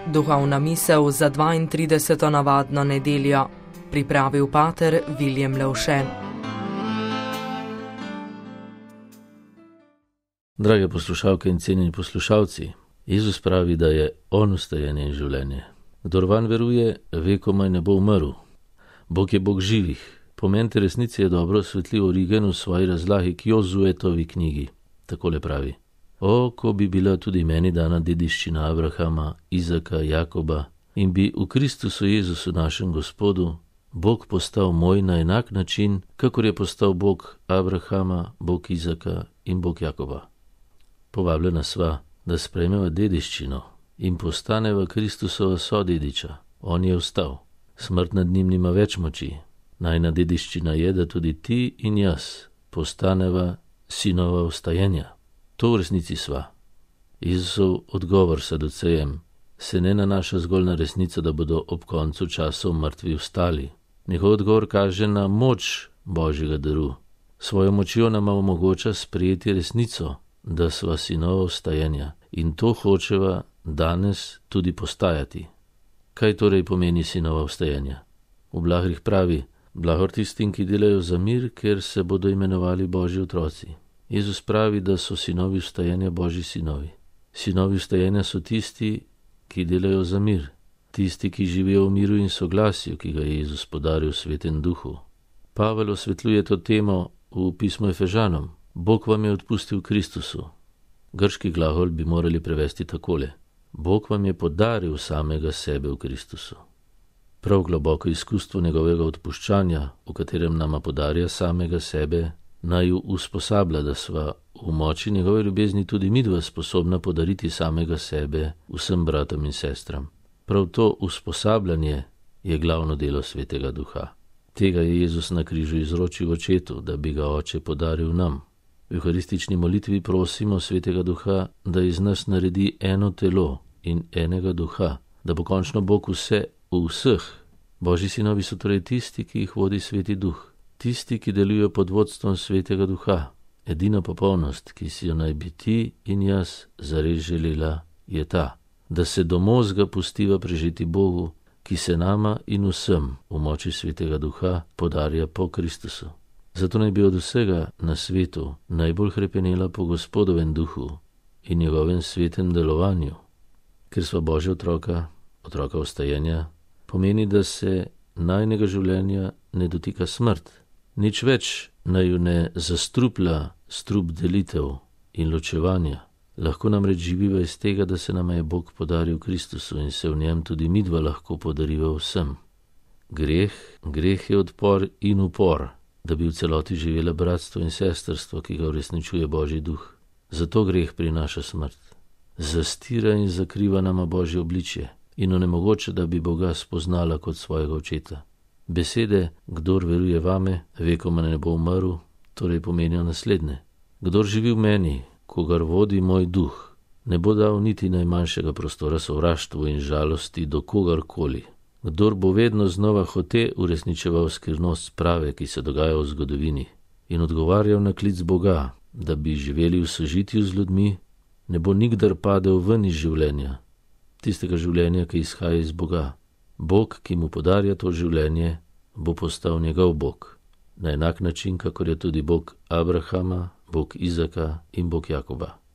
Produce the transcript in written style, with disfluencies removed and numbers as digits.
Duhovna misel za 32. navadno nedeljo. Pripravil pater Viljem Levše. Drage poslušalke in cenjeni poslušalci, Jezus pravi, da je on vstajenje in življenje. Kdor vanj veruje, vekomaj ne bo umrl. Bog je Bog živih. Pomen te resnice je dobro osvetlil Origen v svoji razlagi k Jozuetovi knjigi. Takole pravi: O, ko bi bila tudi meni dana dediščina Abrahama, Izaka, Jakoba in bi v Kristusu Jezusu našem Gospodu Bog postal moj na enak način, kakor je postal Bog Abrahama, Bog Izaka in Bog Jakoba. Povabljena sva, da sprejmeva dediščino in postaneva Kristusova sodediča. On je vstal. Smrt nad njim nima več moči. Najina dediščina je, da tudi ti in jaz postaneva sinova vstajenja. To v resnici sva. Jezusov odgovor Saducejem se ne nanaša zgolj na resnico, da bodo ob koncu časov mrtvi vstali. Njegov odgovor kaže na moč Božjega daru. Svojo močjo nam omogoča sprejeti resnico, da sva sinova vstajenja, in to hočeva danes tudi postajati. Kaj torej pomeni sinova vstajenja? V Blahrih pravi: blagor tistim, ki delajo za mir, ker se bodo imenovali Božji otroci. Jezus pravi, da so sinovi vstajenja Božji sinovi. Sinovi vstajenja so tisti, ki delajo za mir, tisti, ki živijo v miru in soglasju, ki ga je Jezus podaril v Svetem Duhu. Pavel osvetljuje to temo v pismu Efežanom: Bog vam je odpustil v Kristusu. Grški glagol bi morali prevesti takole: Bog vam je podaril samega sebe v Kristusu. Prav globoko izkustvo njegovega odpuščanja, v katerem nama podarja samega sebe, naju usposablja, da sva v moči njegove ljubezni tudi midva sposobna podariti samega sebe vsem bratom in sestram. Prav to usposabljanje je glavno delo Svetega Duha. Tega je Jezus na križu izročil Očetu, da bi ga Oče podaril nam. V evharistični molitvi prosimo Svetega Duha, da iz nas naredi eno telo in enega duha, da bo končno Bog vse v vseh. Božji sinovi so torej tisti, ki jih vodi Sveti Duh, tisti, ki delujejo pod vodstvom Svetega Duha. Edina popolnost, ki si jo naj bi ti in jaz zares želela, je ta, da se do mozga pustiva prežeti Bogu, ki se nama in vsem v moči Svetega Duha podarja po Kristusu. Zato naj bi od vsega na svetu najbolj hrepenela po Gospodovem duhu in njegovem svetem delovanju. Ker sva Božja otroka, otroka vstajenja, pomeni, da se najnega življenja ne dotika smrt. Nič več naju ne zastruplja strup delitev in ločevanja. Lahko namreč živiva iz tega, da se nama je Bog podaril v Kristusu in se v njem tudi midva lahko podariva vsem. Greh je odpor in upor, da bi v celoti živela bratstvo in sestrstvo, ki ga uresničuje Božji duh. Zato greh prinaša smrt. Zastira in zakriva nama Božje obličje in onemogoča, da bi Boga spoznala kot svojega očeta. Besede, kdor veruje vame, vekoma ne bo umrl, torej pomenijo naslednje: kdor živi v meni, kogar vodi moj duh, ne bo dal niti najmanjšega prostora sovraštvu in žalosti do kogarkoli. Kdor bo vedno znova hote uresničeval skrivnost sprave, ki se dogaja v zgodovini, in odgovarjal na klic Boga, da bi živeli v sožitju z ljudmi, ne bo nikdar padel ven iz življenja, tistega življenja, ki izhaja iz Boga. Bog, ki mu podarja to življenje, bo postal njegov Bog, na enak način, kakor je tudi Bog Abrahama, Bog Izaka in Bog Jakoba.